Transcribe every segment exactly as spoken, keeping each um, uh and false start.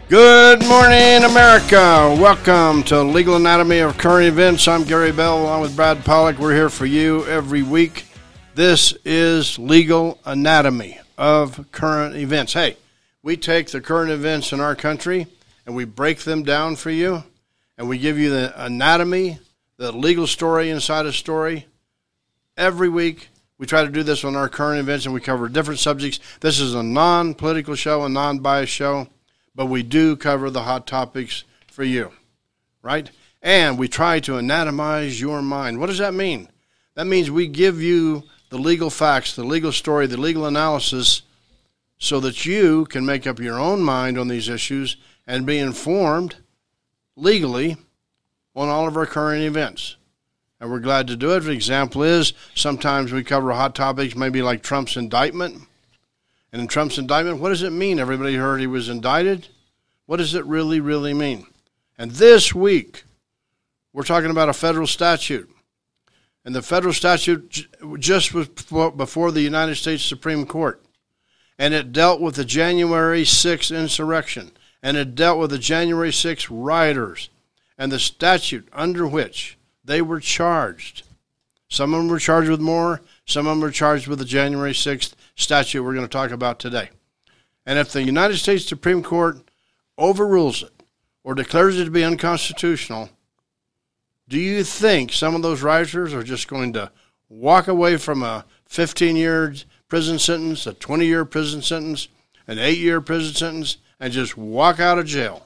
Good morning, America. Welcome to Legal Anatomy of Current Events. I'm Gary Bell along with Brad Pollock. We're here for you every week. This is Legal Anatomy of Current Events. Hey, we take the current events in our country and we break them down for you, and we give you the anatomy, the legal story inside a story. Every week, we try to do this on our current events, and we cover different subjects. This is a non-political show, a non-biased show, but we do cover the hot topics for you, right? And we try to anatomize your mind. What does that mean? That means we give you the legal facts, the legal story, the legal analysis, so that you can make up your own mind on these issues and be informed legally on all of our current events. And we're glad to do it. An example is sometimes we cover hot topics, maybe like Trump's indictment. And in Trump's indictment, what does it mean? Everybody heard he was indicted. What does it really, really mean? And this week, we're talking about a federal statute. And the federal statute just was before the United States Supreme Court. And it dealt with the January sixth insurrection. And it dealt with the January sixth rioters. And the statute under which they were charged. Some of them were charged with more. Some of them were charged with the January sixth statute we're going to talk about today. And if the United States Supreme Court overrules it or declares it to be unconstitutional, do you think some of those rioters are just going to walk away from a fifteen-year prison sentence, a twenty-year prison sentence, an eight-year prison sentence, and just walk out of jail?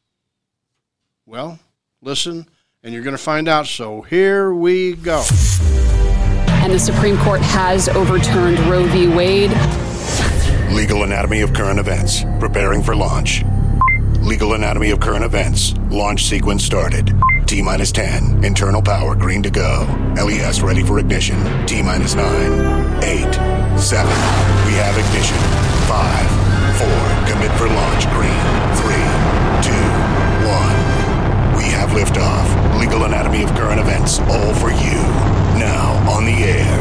Well, listen, and you're going to find out. So here we go. And the Supreme Court has overturned Roe v. Wade. Legal Anatomy of Current Events, preparing for launch. Legal Anatomy of Current Events, launch sequence started. T minus ten, internal power green to go. L E S ready for ignition. T minus nine, eight, seven. We have ignition. Five, four, commit for launch green. Three, two, one. We have liftoff. Legal Anatomy of Current Events, all for you. Now on the air.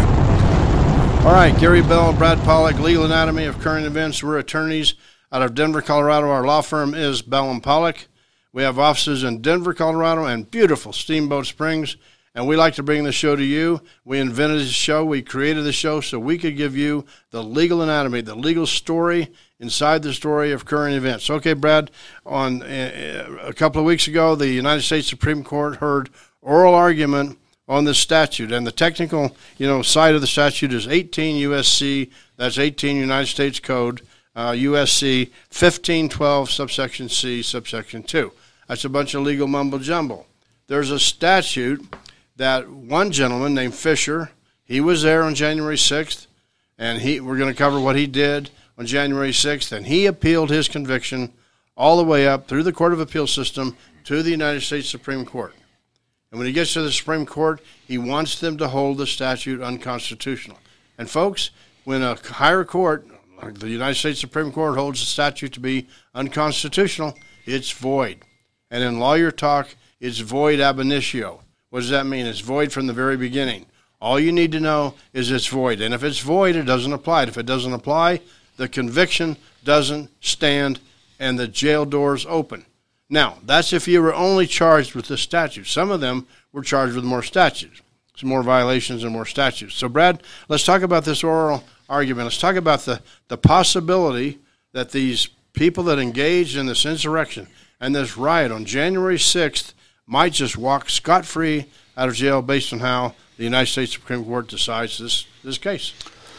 All right, Gary Bell, Brad Pollock, Legal Anatomy of Current Events. We're attorneys out of Denver, Colorado. Our law firm is Bell and Pollock. We have offices in Denver, Colorado, and beautiful Steamboat Springs. And we like to bring the show to you. We invented this show. We created the show so we could give you the legal anatomy, the legal story inside the story of current events. Okay, Brad, on uh, a couple of weeks ago, the United States Supreme Court heard oral argument on this statute. And the technical, you know, side of the statute is eighteen U S C, that's eighteen United States Code, uh, U S C fifteen twelve, subsection C, subsection two. That's a bunch of legal mumbo-jumbo. There's a statute that one gentleman named Fisher, he was there on January sixth, and he we're going to cover what he did on January sixth, and he appealed his conviction all the way up through the Court of Appeal system to the United States Supreme Court. And when he gets to the Supreme Court, he wants them to hold the statute unconstitutional. And folks, when a higher court, like the United States Supreme Court, holds the statute to be unconstitutional, it's void. And in lawyer talk, it's void ab initio. What does that mean? It's void from the very beginning. All you need to know is it's void. And if it's void, it doesn't apply. If it doesn't apply, the conviction doesn't stand and the jail doors open. Now, that's if you were only charged with the statute. Some of them were charged with more statutes, some more violations and more statutes. So, Brad, let's talk about this oral argument. Let's talk about the, the possibility that these people that engaged in this insurrection and this riot on January sixth might just walk scot-free out of jail based on how the United States Supreme Court decides this, this case.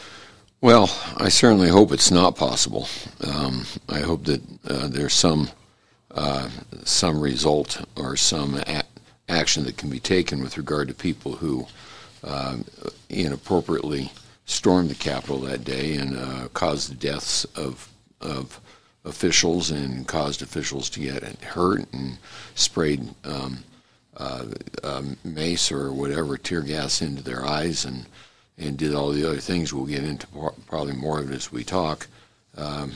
Well, I certainly hope it's not possible. Um, I hope that uh, there's some uh, some result or some a- action that can be taken with regard to people who uh, inappropriately stormed the Capitol that day and uh, caused the deaths of of officials and caused officials to get hurt and sprayed um, uh, uh, mace or whatever, tear gas into their eyes and and did all the other things. We'll get into probably more of it as we talk. Um,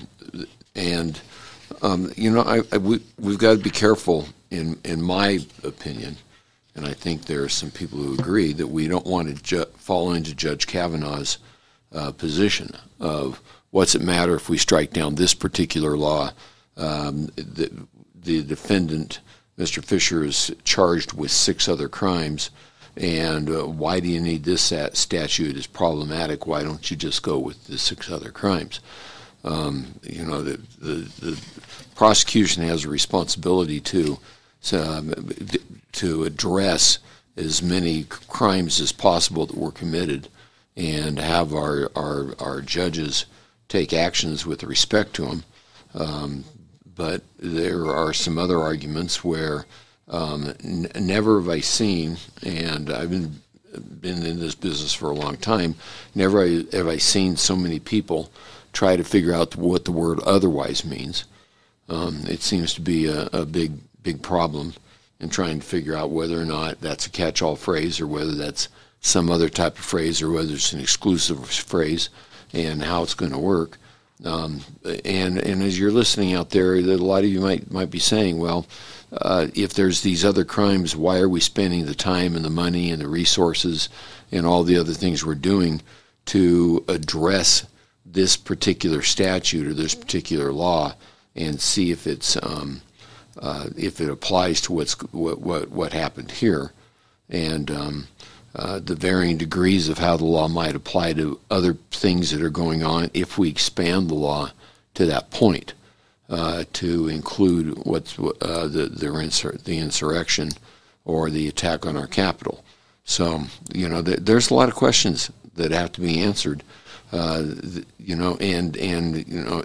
and, um, you know, I, I, we, we've got to be careful, in, in my opinion, and I think there are some people who agree, that we don't want to ju- fall into Judge Kavanaugh's uh, position of what's it matter if we strike down this particular law. Um, that the defendant, Mister Fisher, is charged with six other crimes, and uh, why do you need this statute? Is problematic. Why don't you just go with the six other crimes? Um, you know, the, the the prosecution has a responsibility to um, to address as many crimes as possible that were committed, and have our our, our judges take actions with respect to them. Um, but there are some other arguments where um, n- never have I seen, and I've been been in this business for a long time, never have I seen so many people try to figure out what the word otherwise means. Um, it seems to be a, a big, big problem in trying to figure out whether or not that's a catch-all phrase or whether that's some other type of phrase or whether it's an exclusive phrase and how it's going to work. Um, and, and as you're listening out there, a lot of you might, might be saying, well, uh, if there's these other crimes, why are we spending the time and the money and the resources and all the other things we're doing to address this particular statute or this particular law and see if it's um, uh, if it applies to what's what what, what happened here, and um, uh, the varying degrees of how the law might apply to other things that are going on if we expand the law to that point uh, to include what's uh, the the, insur- the insurrection or the attack on our Capitol. So you know th- there's a lot of questions that have to be answered. Uh, you know, and and you know,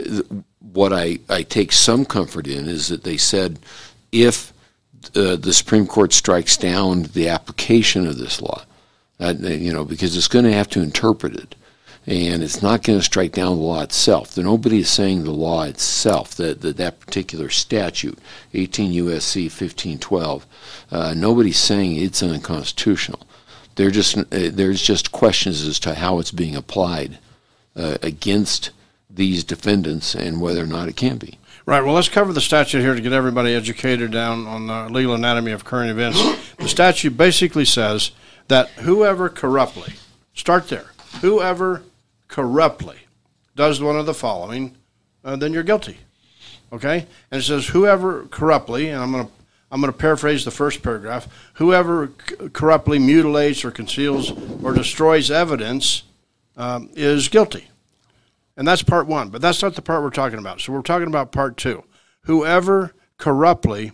what I, I take some comfort in is that they said if uh, the Supreme Court strikes down the application of this law, uh, you know, because it's going to have to interpret it, and it's not going to strike down the law itself. Nobody is saying the law itself, that that, that particular statute, eighteen U S C fifteen twelve, uh, nobody's saying it's unconstitutional. They're just, uh, there's just questions as to how it's being applied uh, against these defendants and whether or not it can be. Right. Well, let's cover the statute here to get everybody educated down on the legal anatomy of current events. The statute basically says that whoever corruptly, start there, whoever corruptly does one of the following, uh, then you're guilty. Okay? And it says whoever corruptly, and I'm going to I'm going to paraphrase the first paragraph, whoever c- corruptly mutilates or conceals or destroys evidence um, is guilty. And that's part one, but that's not the part we're talking about. So we're talking about part two. Whoever corruptly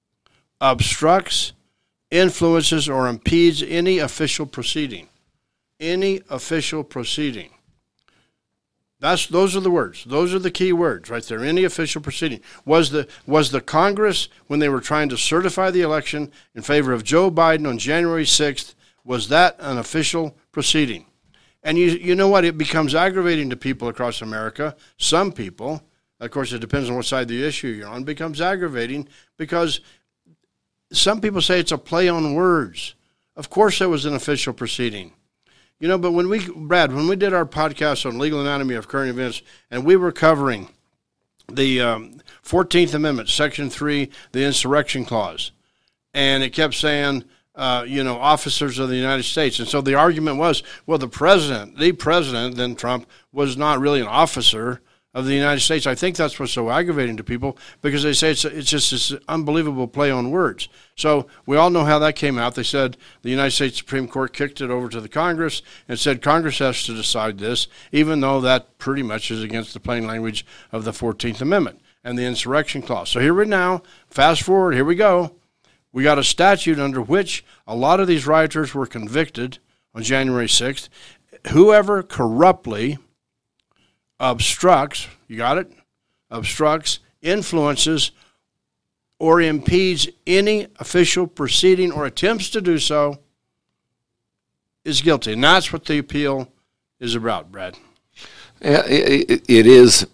obstructs, influences, or impedes any official proceeding. Any official proceeding. That's those are the words. Those are the key words right there. Any official proceeding. Was the was the Congress, when they were trying to certify the election in favor of Joe Biden on January sixth, was that an official proceeding? And you you know what? It becomes aggravating to people across America. Some people, of course, it depends on what side of the issue you're on, becomes aggravating because some people say it's a play on words. Of course it was an official proceeding. You know, but when we, Brad, when we did our podcast on legal anatomy of current events, and we were covering the um, fourteenth Amendment, Section three, the insurrection clause, and it kept saying, uh, you know, officers of the United States. And so the argument was, well, the president, the president, then Trump, was not really an officer of the United States. I think that's what's so aggravating to people because they say it's it's just this unbelievable play on words. So we all know how that came out. They said the United States Supreme Court kicked it over to the Congress and said Congress has to decide this, even though that pretty much is against the plain language of the fourteenth Amendment and the insurrection clause. So here we now, fast forward, here we go. We got a statute under which a lot of these rioters were convicted on January sixth. Whoever corruptly obstructs, you got it? Obstructs, influences, or impedes any official proceeding or attempts to do so is guilty. And that's what the appeal is about, Brad. It, it is.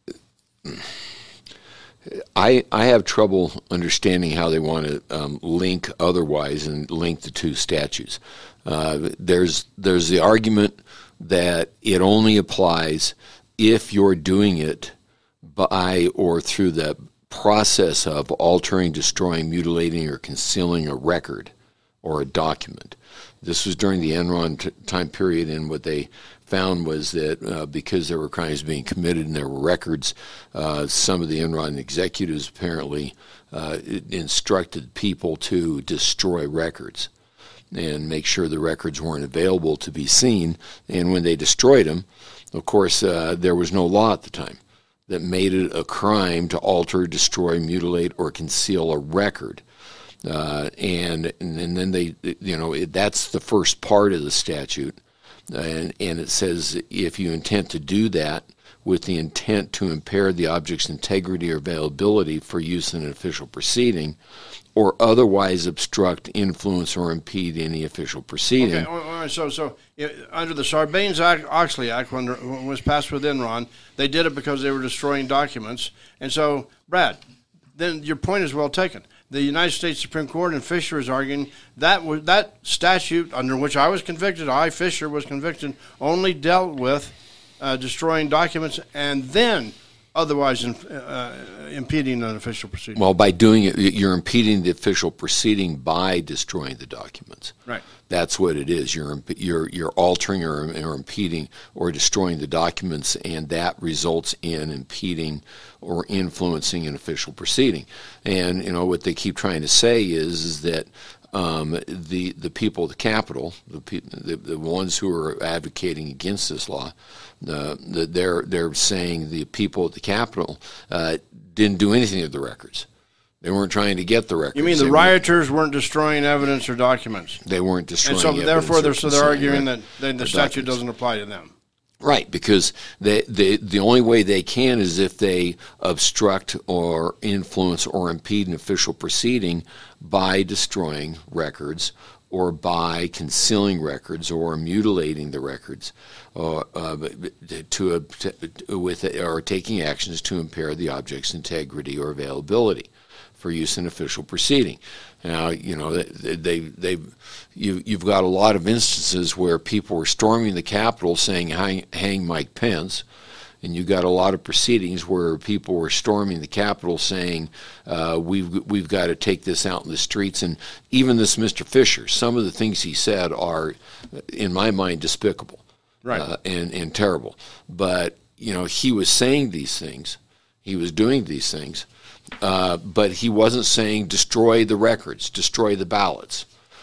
I I have trouble understanding how they want to um, link otherwise and link the two statutes. Uh, there's there's the argument that it only applies if you're doing it by or through the process of altering, destroying, mutilating, or concealing a record or a document. This was during the Enron t- time period, and what they found was that uh, because there were crimes being committed and there were records, uh, some of the Enron executives apparently uh, instructed people to destroy records and make sure the records weren't available to be seen. And when they destroyed them, of course, uh, there was no law at the time that made it a crime to alter, destroy, mutilate, or conceal a record. Uh, and and then they, you know, it, that's the first part of the statute. And, and it says if you intend to do that with the intent to impair the object's integrity or availability for use in an official proceeding, or otherwise obstruct, influence, or impede any official proceeding. Okay, all right, so so uh, under the Sarbanes-Oxley Act, when it was passed with Enron, they did it because they were destroying documents. And so, Brad, then your point is well taken. The United States Supreme Court and Fisher is arguing that was, that statute under which I was convicted, I, Fisher, was convicted, only dealt with uh, destroying documents and then otherwise in, uh, impeding an official proceeding. Well, by doing it, you're impeding the official proceeding by destroying the documents. Right. That's what it is. You're you're you're altering or, or impeding or destroying the documents, and that results in impeding or influencing an official proceeding. And you know what they keep trying to say is is that um, the the people of the Capitol, the, the the ones who are advocating against this law, uh, the, they're they're saying the people at the Capitol uh, didn't do anything with the records. They weren't trying to get the records. You mean the they rioters weren't destroying evidence or documents? They weren't destroying evidence. And so therefore they're, so they're arguing right? that the statute documents. doesn't apply to them. Right, because they, they, the only way they can is if they obstruct or influence or impede an official proceeding by destroying records or by concealing records or mutilating the records or uh, to, to with or taking actions to impair the object's integrity or availability for use in official proceeding. Now, you know, they, they, they, you, you've got a lot of instances where people were storming the Capitol saying, hang, hang Mike Pence, and you got a lot of proceedings where people were storming the Capitol saying, uh, we've, we've got to take this out in the streets. And even this Mister Fisher, some of the things he said are, in my mind, despicable right. uh, and, and terrible. But, you know, he was saying these things. He was doing these things. Uh, but he wasn't saying destroy the records, destroy the ballots.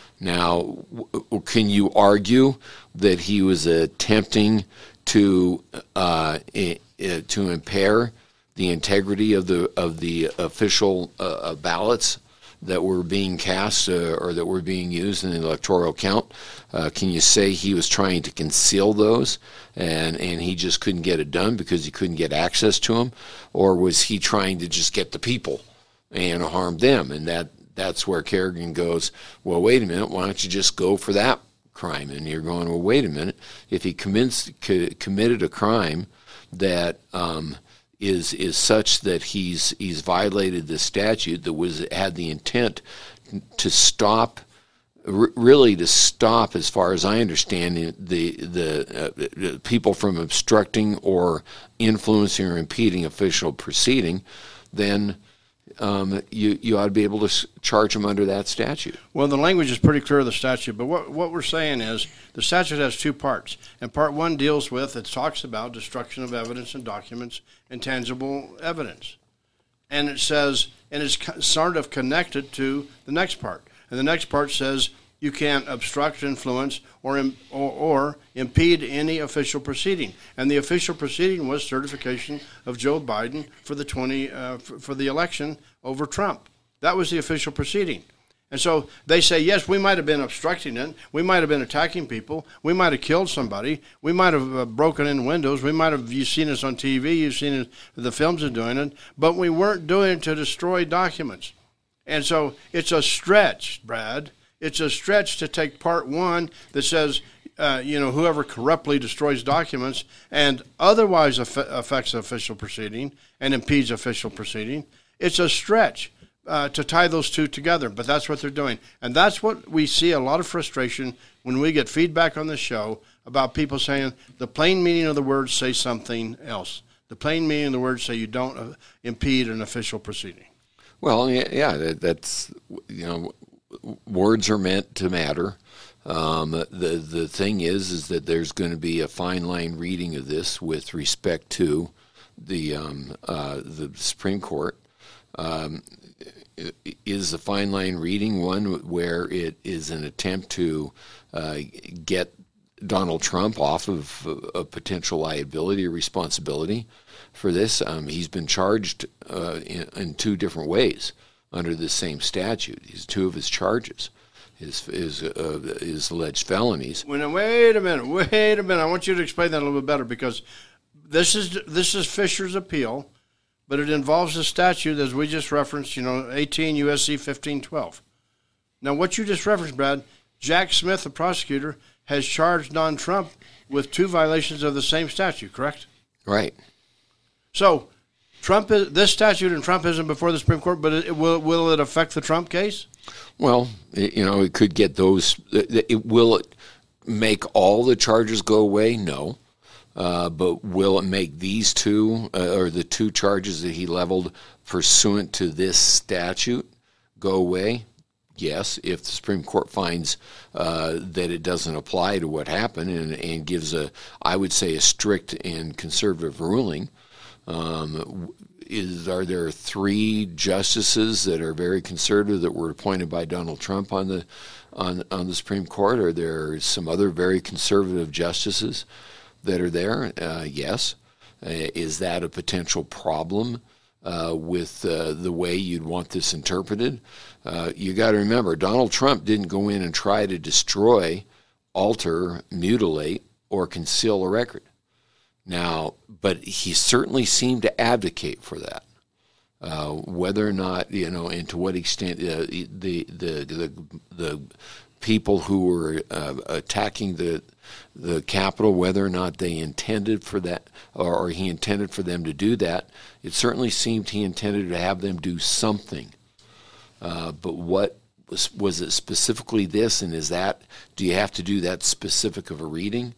Now, w- can you argue that he was attempting to uh, I- I- to impair the integrity of the of the official uh, ballots that were being cast uh, or that were being used in the electoral count? Uh, can you say he was trying to conceal those and, and he just couldn't get it done because he couldn't get access to them? Or was he trying to just get the people and harm them? And that, that's where Kerrigan goes, well, wait a minute, why don't you just go for that crime? And you're going, well, wait a minute. If he commits, co- committed a crime that um, is is such that he's he's violated the statute that was had the intent to stop, r- really to stop, as far as I understand it, the the uh, people from obstructing or influencing or impeding official proceeding, then um, you you ought to be able to s- charge him under that statute. Well, the language is pretty clear of the statute, but what what we're saying is the statute has two parts, and part one deals with, it talks about destruction of evidence and documents and tangible evidence, and it says, and it's sort of connected to the next part, and the next part says you can't obstruct, influence, or, or or impede any official proceeding, and the official proceeding was certification of Joe Biden for the twenty uh, for, for the election over Trump. That was the official proceeding. And so they say, yes, we might have been obstructing it. We might have been attacking people. We might have killed somebody. We might have uh, broken in windows. We might have, you've seen us on T V. You've seen it, the films of doing it. But we weren't doing it to destroy documents. And so it's a stretch, Brad. It's a stretch to take part one that says, uh, you know, whoever corruptly destroys documents and otherwise aff- affects official proceeding and impedes official proceeding. It's a stretch. Uh, to tie those two together, but that's what they're doing. And that's what we see a lot of frustration when we get feedback on the show about people saying the plain meaning of the words say something else. The plain meaning of the words say you don't uh, impede an official proceeding. Well, yeah, yeah that, that's, you know, words are meant to matter. Um, the the thing is, is that there's going to be a fine line reading of this with respect to the um, uh, the Supreme Court. Um, is the fine line reading one where it is an attempt to uh, get Donald Trump off of a potential liability or responsibility for this? Um, he's been charged uh, in, in two different ways under the same statute. He's two of his charges. His his, uh, his alleged felonies. Wait, wait a minute, wait a minute. I want you to explain that a little bit better, because this is this is Fisher's appeal, but it involves a statute, as we just referenced, you know, eighteen U S C fifteen twelve. Now, what you just referenced, Brad, Jack Smith, the prosecutor, has charged Don Trump with two violations of the same statute, correct? Right. So, Trump is, this statute and Trump isn't before the Supreme Court, but it, will will it affect the Trump case? Well, it, you know, it could get those. It, it, will it make all the charges go away? No. Uh, but will it make these two, uh, or the two charges that he leveled pursuant to this statute, go away? Yes, if the Supreme Court finds uh, that it doesn't apply to what happened and, and gives a, I would say, a strict and conservative ruling. Um, is are there three justices that are very conservative that were appointed by Donald Trump on the on on the Supreme Court? Are there some other very conservative justices that are there? Uh, yes. Uh, is that a potential problem uh, with uh, the way you'd want this interpreted? Uh, you got to remember, Donald Trump didn't go in and try to destroy, alter, mutilate, or conceal a record. Now, but he certainly seemed to advocate for that. Uh, whether or not, you know, and to what extent uh, the, the the the people who were uh, attacking the the Capitol, whether or not they intended for that, or, or he intended for them to do that, it certainly seemed he intended to have them do something. Uh, but what was was it specifically this, and is that, do you have to do that specific of a reading?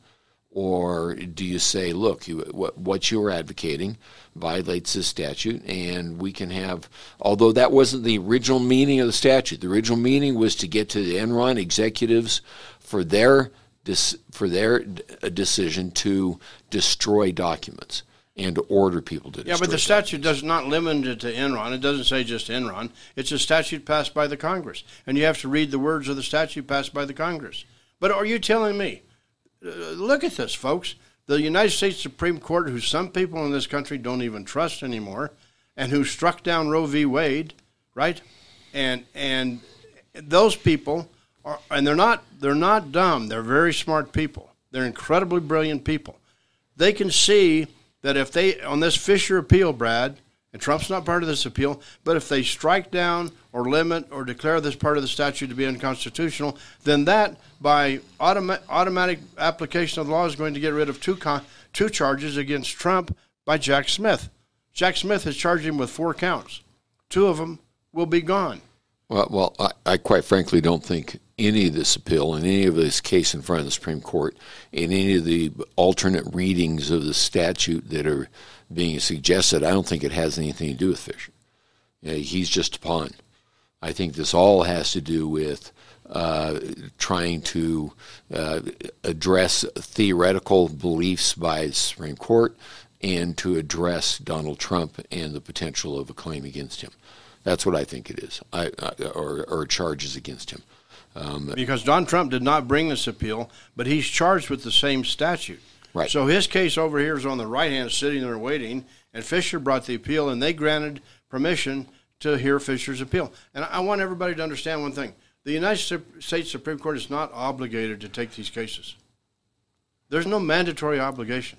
Or do you say, look, you, what, what you're advocating violates this statute, and we can have, although that wasn't the original meaning of the statute. The original meaning was to get to the Enron executives for their for their decision to destroy documents and to order people to destroy Yeah, but the documents. statute does not limit it to Enron. It doesn't say just Enron. It's a statute passed by the Congress, and you have to read the words of the statute passed by the Congress. But are you telling me, uh, look at this, folks, the United States Supreme Court, who some people in this country don't even trust anymore, and who struck down Roe v. Wade, right? And and those people are, and they're not they're not dumb. They're very smart people. They're incredibly brilliant people. They can see that if they, on this Fisher appeal, Brad, and Trump's not part of this appeal, but if they strike down or limit or declare this part of the statute to be unconstitutional, then that, by automa- automatic application of the law, is going to get rid of two con- two charges against Trump by Jack Smith. Jack Smith has charged him with four counts. Two of them will be gone. Well, well, I, I quite frankly don't think any of this appeal and any of this case in front of the Supreme Court and any of the alternate readings of the statute that are being suggested, I don't think it has anything to do with Fisher. You know, he's just a pawn. I think this all has to do with uh, trying to uh, address theoretical beliefs by the Supreme Court and to address Donald Trump and the potential of a claim against him. That's what I think it is, I, I, or, or charges against him. Um, because Don Trump did not bring this appeal, but he's charged with the same statute. Right. So his case over here is on the right hand, sitting there waiting, and Fisher brought the appeal, and they granted permission to hear Fisher's appeal. And I want everybody to understand one thing. The United States Supreme Court is not obligated to take these cases. There's no mandatory obligation.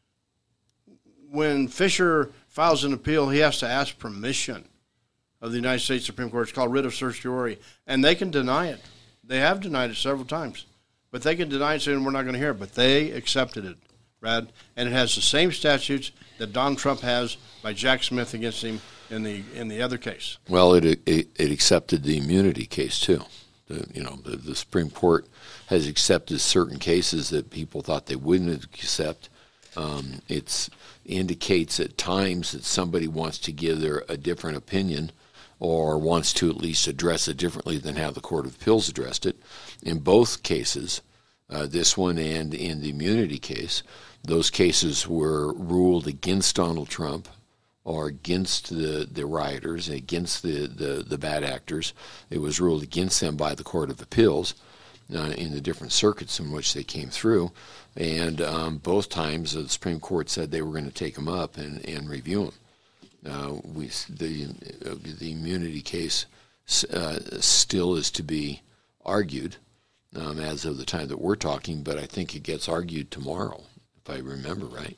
When Fisher files an appeal, he has to ask permission of the United States Supreme Court. It's called writ of certiorari, and they can deny it. They have denied it several times, but they can deny it saying we're not going to hear it, but they accepted it, Brad, and it has the same statutes that Don Trump has by Jack Smith against him in the in the other case. Well, it it, it accepted the immunity case too. The, you know, the, the Supreme Court has accepted certain cases that people thought they wouldn't accept. Um, it indicates at times that somebody wants to give their a different opinion or wants to at least address it differently than how the Court of Appeals addressed it. In both cases, uh, this one and in the immunity case, those cases were ruled against Donald Trump or against the, the rioters, against the, the, the bad actors. It was ruled against them by the Court of Appeals uh, in the different circuits in which they came through. And um, both times the Supreme Court said they were going to take them up and, and review them. Uh, we, the, uh, the immunity case uh, still is to be argued um, as of the time that we're talking, but I think it gets argued tomorrow, if I remember right.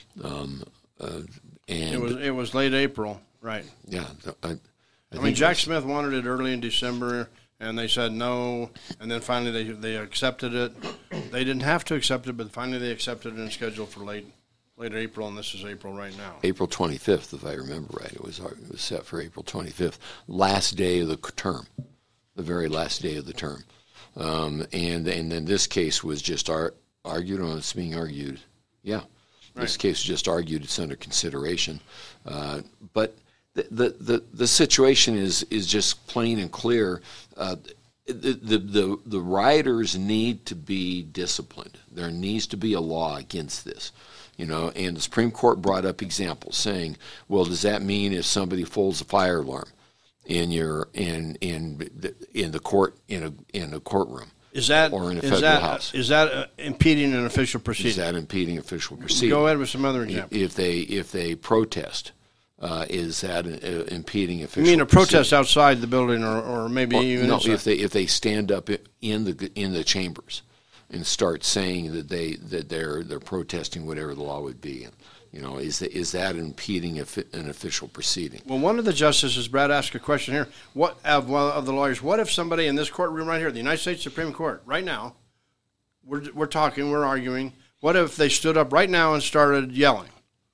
Um, uh, and it was it was late April, right? Yeah. I, I, I mean, Jack Smith wanted it early in December, and they said no, and then finally they they accepted it. They didn't have to accept it, but finally they accepted it and scheduled for late late April, and this is April right now. April twenty-fifth, if I remember right. It was it was set for April twenty-fifth, last day of the term, the very last day of the term. Um, and and then this case was just ar- argued on. It's being argued. Yeah, right. This case was just argued. It's under consideration. Uh, but the, the the the situation is is just plain and clear. Uh, The, the the the rioters need to be disciplined. There needs to be a law against this. You know, and the Supreme Court brought up examples saying, well, does that mean if somebody folds a fire alarm in your in in in the court in a in a courtroom, is that or in a is federal that, house, is that uh, impeding an official proceeding? Is that impeding official proceeding? Go ahead with some other examples. If they if they protest, uh, is that uh, impeding official? You mean a protest proceeding? outside the building, or, or maybe or, even no? inside? If they if they stand up in the in the chambers and start saying that they that they're they're protesting whatever the law would be, you know, is that, is that impeding an official proceeding? Well, one of the justices, Brad, asked a question here. What of one of the lawyers? What if somebody in this courtroom right here, the United States Supreme Court, right now, we're we're talking, we're arguing. What if they stood up right now and started yelling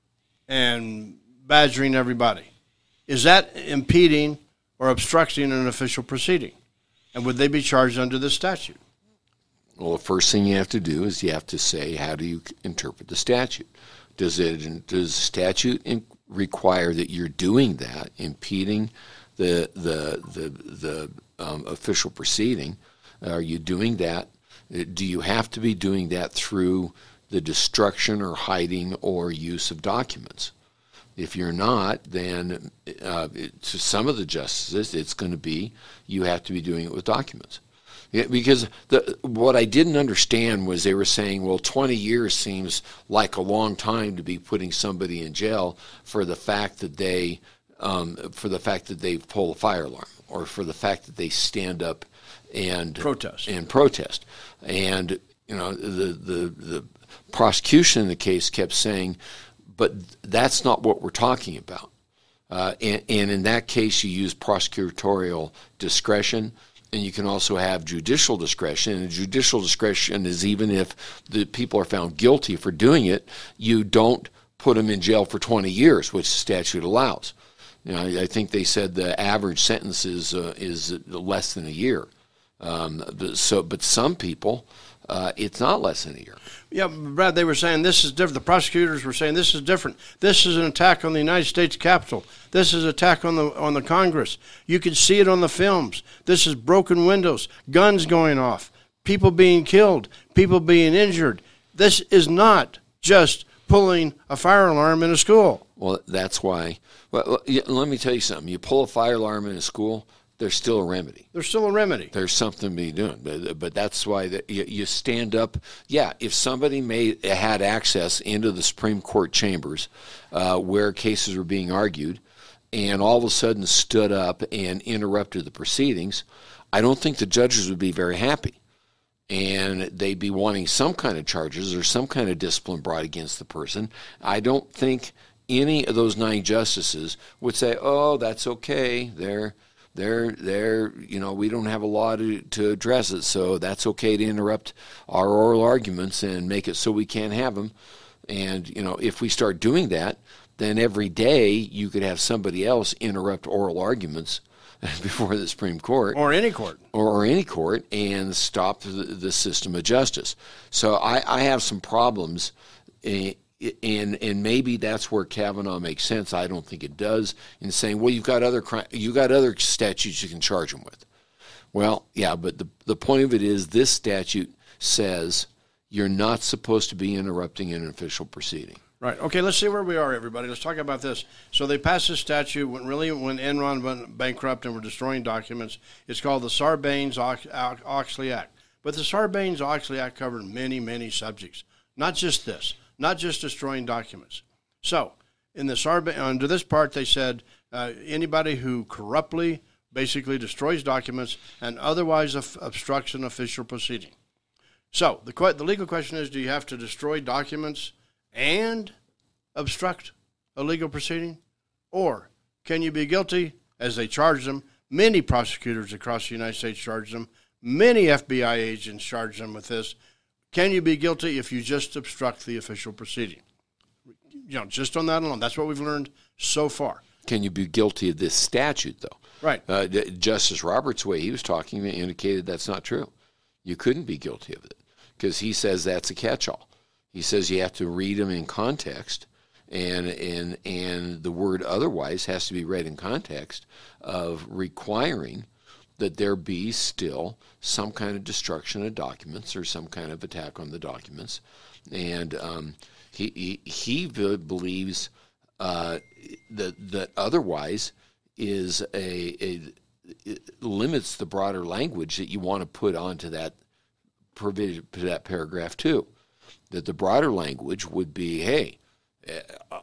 and badgering everybody? Is that impeding or obstructing an official proceeding? And would they be charged under this statute? Well, the first thing you have to do is you have to say, how do you interpret the statute? Does it does the statute in, require that you're doing that, impeding the the the the um, official proceeding? Are you doing that? Do you have to be doing that through the destruction or hiding or use of documents? If you're not, then uh, it, to some of the justices, it's going to be you have to be doing it with documents. Yeah, because the, what I didn't understand was they were saying, well, twenty years seems like a long time to be putting somebody in jail for the fact that they um, for the fact that they pull a fire alarm or for the fact that they stand up and protest and protest. And you know, the the the prosecution in the case kept saying, but that's not what we're talking about. Uh, and, and in that case, you use prosecutorial discretion. And you can also have judicial discretion. And judicial discretion is even if the people are found guilty for doing it, you don't put them in jail for twenty years, which the statute allows. You know, I think they said the average sentence is uh, is less than a year. Um, so, but some people, uh, it's not less than a year. Yeah, Brad, they were saying this is different. The prosecutors were saying this is different. This is an attack on the United States Capitol. This is an attack on the on the Congress. You can see it on the films. This is broken windows, guns going off, people being killed, people being injured. This is not just pulling a fire alarm in a school. Well, that's why. Well, let me tell you something. You pull a fire alarm in a school, there's still a remedy. There's still a remedy. There's something to be doing, but, but that's why the, you, you stand up. Yeah, if somebody made had access into the Supreme Court chambers uh, where cases were being argued, and all of a sudden stood up and interrupted the proceedings, I don't think the judges would be very happy, and they'd be wanting some kind of charges or some kind of discipline brought against the person. I don't think any of those nine justices would say, "Oh, that's okay. They're." They're, they're, you know, we don't have a law to, to address it, so that's okay to interrupt our oral arguments and make it so we can't have them. And, you know, if we start doing that, then every day you could have somebody else interrupt oral arguments before the Supreme Court. Or any court. Or, or any court and stop the, the system of justice. So I, I have some problems in, and and maybe that's where Kavanaugh makes sense. I don't think it does, in saying, well, you've got other cri- you got other statutes you can charge them with. Well, yeah, but the the point of it is this statute says you're not supposed to be interrupting an official proceeding. Right. Okay, let's see where we are, everybody. Let's talk about this. So they passed this statute when really when Enron went bankrupt and were destroying documents. It's called the Sarbanes-Oxley Act. But the Sarbanes-Oxley Act covered many, many subjects, not just this, not just destroying documents. So in the Sarbanes, under this part, they said uh, anybody who corruptly basically destroys documents and otherwise obstructs an official proceeding. So the the legal question is, do you have to destroy documents and obstruct a legal proceeding? Or can you be guilty, as they charge them? Many prosecutors across the United States charge them. Many F B I agents charge them with this. Can you be guilty if you just obstruct the official proceeding? You know, just on that alone. That's what we've learned so far. Can you be guilty of this statute, though? Right. Uh, Justice Roberts' way he was talking indicated that's not true. You couldn't be guilty of it because he says that's a catch-all. He says you have to read them in context, and and and the word otherwise has to be read in context of requiring that there be still some kind of destruction of documents or some kind of attack on the documents. And um, he, he, he believes uh, that, that otherwise is a, a it limits the broader language that you want to put onto that provision, that paragraph too. That the broader language would be, hey, uh,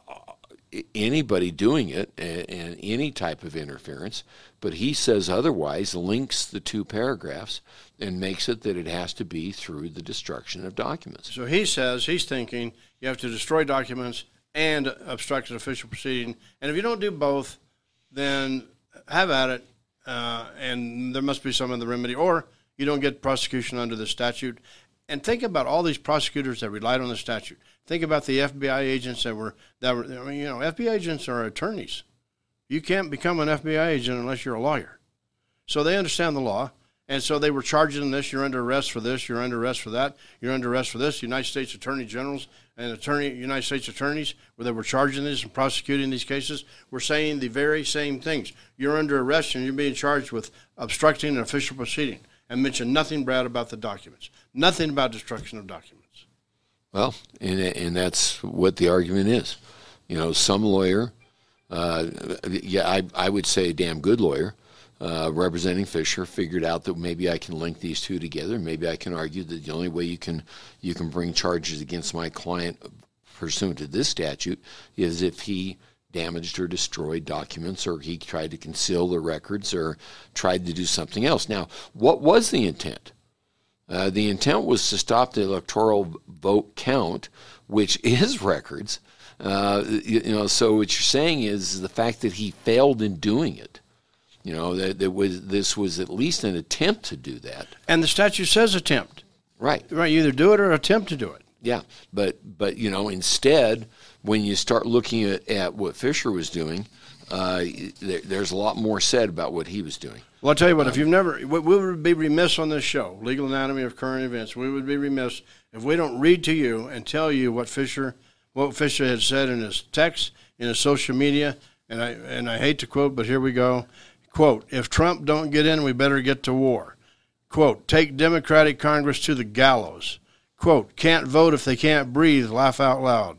anybody doing it and, and any type of interference, but he says otherwise links the two paragraphs and makes it that it has to be through the destruction of documents. So he says, he's thinking, you have to destroy documents and obstruct an official proceeding, and if you don't do both, then have at it, uh, and there must be some of the remedy, or you don't get prosecution under the statute. And think about all these prosecutors that relied on the statute. Think about the F B I agents that were, that were, I mean, you know, F B I agents are attorneys. You can't become an F B I agent unless you're a lawyer. So they understand the law, and so they were charging this, you're under arrest for this, you're under arrest for that, you're under arrest for this. United States Attorney Generals and attorney, United States attorneys, where they were charging this and prosecuting these cases, were saying the very same things. You're under arrest and you're being charged with obstructing an official proceeding, and mention nothing, Brad, about the documents. Nothing about destruction of documents. Well, and, and that's what the argument is. You know, some lawyer, uh, yeah, I, I would say a damn good lawyer, uh, representing Fisher, figured out that maybe I can link these two together. Maybe I can argue that the only way you can you can bring charges against my client pursuant to this statute is if he damaged or destroyed documents, or he tried to conceal the records, or tried to do something else. Now, what was the intent? Uh, the intent was to stop the electoral vote count, which is records. Uh, you, you know, so what you're saying is the fact that he failed in doing it. You know, that there was this was at least an attempt to do that. And the statute says attempt. Right. Right. You either do it or attempt to do it. Yeah, but but you know, instead, when you start looking at, at what Fisher was doing, uh, there, there's a lot more said about what he was doing. Well, I'll tell you what, um, if you've never, we, we would be remiss on this show, Legal Anatomy of Current Events, we would be remiss if we don't read to you and tell you what Fisher, what Fisher had said in his text, in his social media, and I and I hate to quote, but here we go. Quote, if Trump don't get in, we better get to war. Quote, take Democratic Congress to the gallows. Quote, can't vote if they can't breathe, laugh out loud.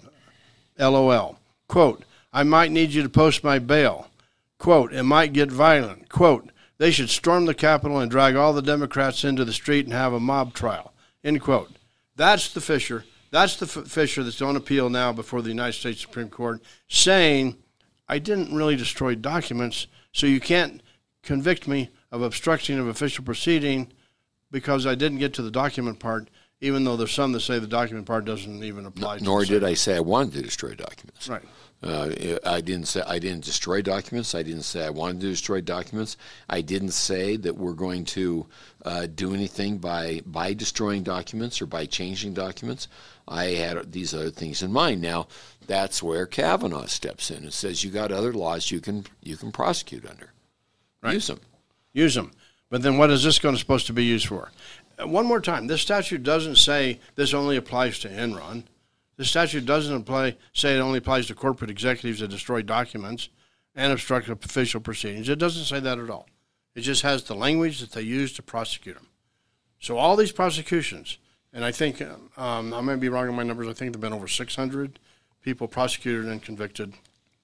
L O L. Quote, I might need you to post my bail. Quote, it might get violent. Quote, they should storm the Capitol and drag all the Democrats into the street and have a mob trial. End quote. That's the Fisher. That's the F- Fisher that's on appeal now before the United States Supreme Court, saying, I didn't really destroy documents, so you can't convict me of obstruction of official proceeding because I didn't get to the document part, even though there's some that say the document part doesn't even apply. Nor to the did I say I wanted to destroy documents. Right. Uh, I didn't say I didn't destroy documents. I didn't say I wanted to destroy documents. I didn't say that we're going to uh, do anything by by destroying documents or by changing documents. I had these other things in mind. Now, that's where Kavanaugh steps in and says you got other laws you can you can prosecute under. Right. Use them. Use them. But then what is this going to supposed to be used for? Uh, one more time, this statute doesn't say this only applies to Enron. The statute doesn't apply, say it only applies to corporate executives that destroy documents and obstruct official proceedings. It doesn't say that at all. It just has the language that they use to prosecute them. So all these prosecutions, and I think, um, I may be wrong on my numbers, I think there have been over six hundred people prosecuted and convicted.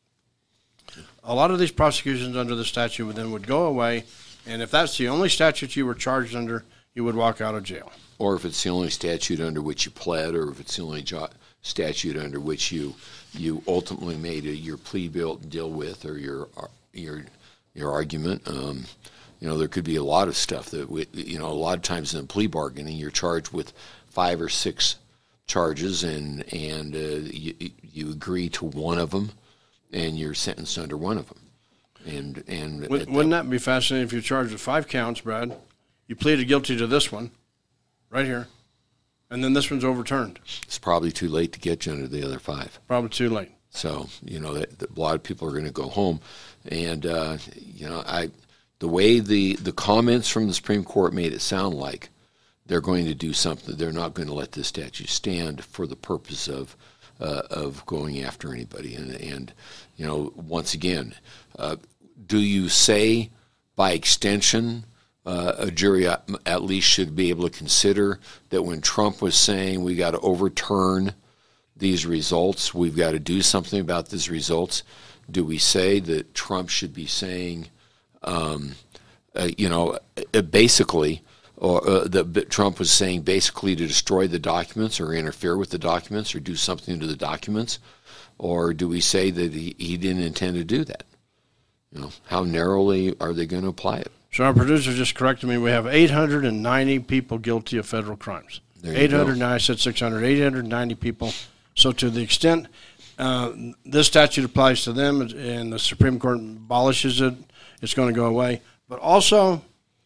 A lot of these prosecutions under the statute then would go away, and if that's the only statute you were charged under, you would walk out of jail. Or if it's the only statute under which you pled, or if it's the only jo- statute under which you you ultimately made a, your plea bill deal with, or your your your argument. Um, you know, there could be a lot of stuff that we, you know, a lot of times in plea bargaining, you're charged with five or six charges, and and uh, you, you agree to one of them, and you're sentenced under one of them. And and wouldn't, wouldn't that be fascinating if you're charged with five counts, Brad? You pleaded guilty to this one, right here, and then this one's overturned. It's probably too late to get you under the other five. Probably too late. So, you know, that, that a lot of people are going to go home. And, uh, you know, I the way the, the comments from the Supreme Court made it sound like they're going to do something. They're not going to let this statute stand for the purpose of uh, of going after anybody. And, and you know, once again, uh, do you say by extension uh, a jury at least should be able to consider that when Trump was saying we got to overturn these results, we've got to do something about these results, do we say that Trump should be saying, um, uh, you know, uh, basically, or uh, that Trump was saying basically to destroy the documents or interfere with the documents or do something to the documents? Or do we say that he, he didn't intend to do that? You know, how narrowly are they going to apply it? So our producer just corrected me. We have eight hundred ninety people guilty of federal crimes. eight hundred ninety, I said six hundred, eight hundred ninety people. So to the extent uh, this statute applies to them and the Supreme Court abolishes it, it's going to go away. But also,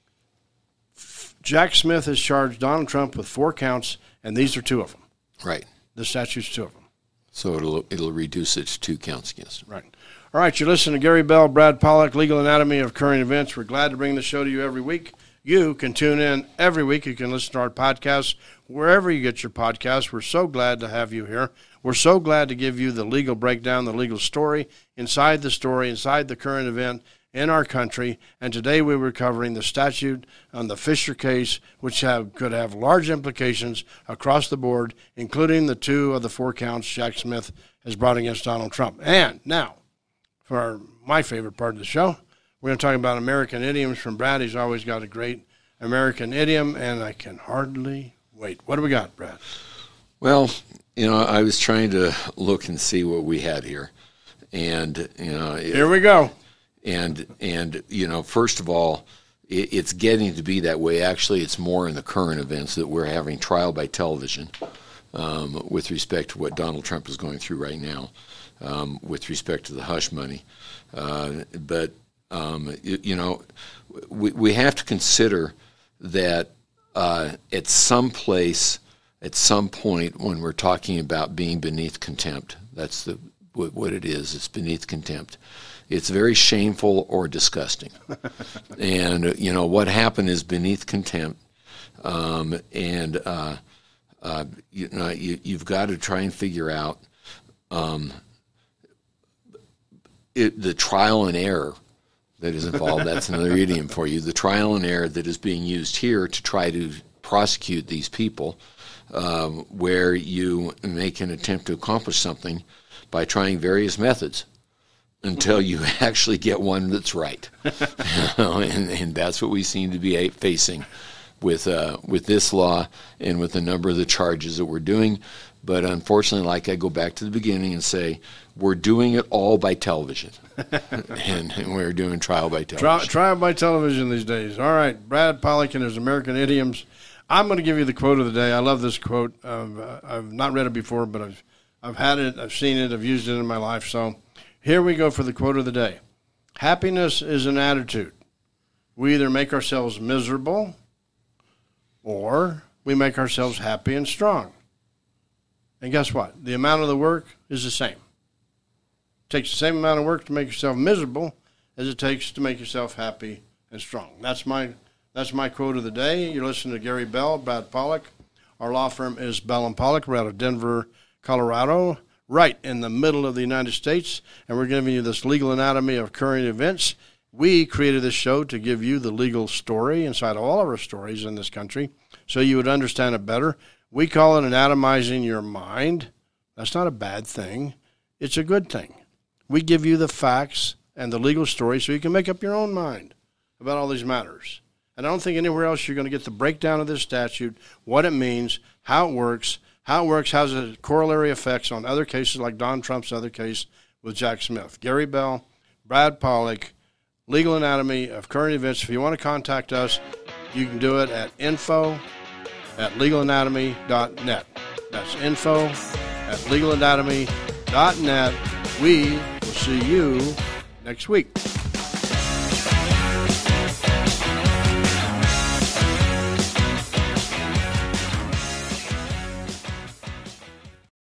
Jack Smith has charged Donald Trump with four counts, and these are two of them. Right. The statute's two of them. So it'll it'll reduce it to two counts against him. Right. All right, you're listening to Gary Bell, Brad Pollock, Legal Anatomy of Current Events. We're glad to bring the show to you every week. You can tune in every week. You can listen to our podcasts wherever you get your podcasts. We're so glad to have you here. We're so glad to give you the legal breakdown, the legal story, inside the story, inside the current event in our country. And today we were covering the statute on the Fisher case, which have, could have large implications across the board, including the two of the four counts Jack Smith has brought against Donald Trump. And now, for our, my favorite part of the show, we're going to talk about American idioms from Brad. He's always got a great American idiom, and I can hardly wait. What do we got, Brad? Well, you know, I was trying to look and see what we had here. And, you know, it, here we go. And, and you know, first of all, it, it's getting to be that way. Actually, it's more in the current events that we're having trial by television um, with respect to what Donald Trump is going through right now um, with respect to the hush money. Uh, but, um, you, you know, we, we have to consider that uh, at some place, at some point when we're talking about being beneath contempt, that's the what, what it is, it's beneath contempt. It's very shameful or disgusting. And, you know, what happened is beneath contempt. Um, and, uh, uh, you know, you, you've got to try and figure out um, it, the trial and error that is involved. That's another idiom for you. The trial and error that is being used here to try to prosecute these people, um, where you make an attempt to accomplish something by trying various methods until you actually get one that's right. and, and that's what we seem to be facing with uh, with this law and with a number of the charges that we're doing. But unfortunately, like I go back to the beginning and say, we're doing it all by television. and, and we're doing trial by television. Tri- trial by television these days. All right, Brad Pollock and his American idioms. I'm going to give you the quote of the day. I love this quote. Um, uh, I've not read it before, but I've I've had it, I've seen it, I've used it in my life. So here we go for the quote of the day. Happiness is an attitude. We either make ourselves miserable or we make ourselves happy and strong. And guess what? The amount of the work is the same. It takes the same amount of work to make yourself miserable as it takes to make yourself happy and strong. That's my that's my quote of the day. You're listening to Gary Bell, Brad Pollock. Our law firm is Bell and Pollock. We're out of Denver, Colorado, right in the middle of the United States, and we're giving you this legal anatomy of current events. We created this show to give you the legal story inside all of our stories in this country so you would understand it better. We call it anatomizing your mind. That's not a bad thing. It's a good thing. We give you the facts and the legal story so you can make up your own mind about all these matters. And I don't think anywhere else you're going to get the breakdown of this statute, what it means, how it works, how it works, how it corollary effects on other cases like Don Trump's other case with Jack Smith. Gary Bell, Brad Pollock, Legal Anatomy of Current Events. If you want to contact us, you can do it at info at legal anatomy dot net. That's info at legal anatomy dot net. We will see you next week.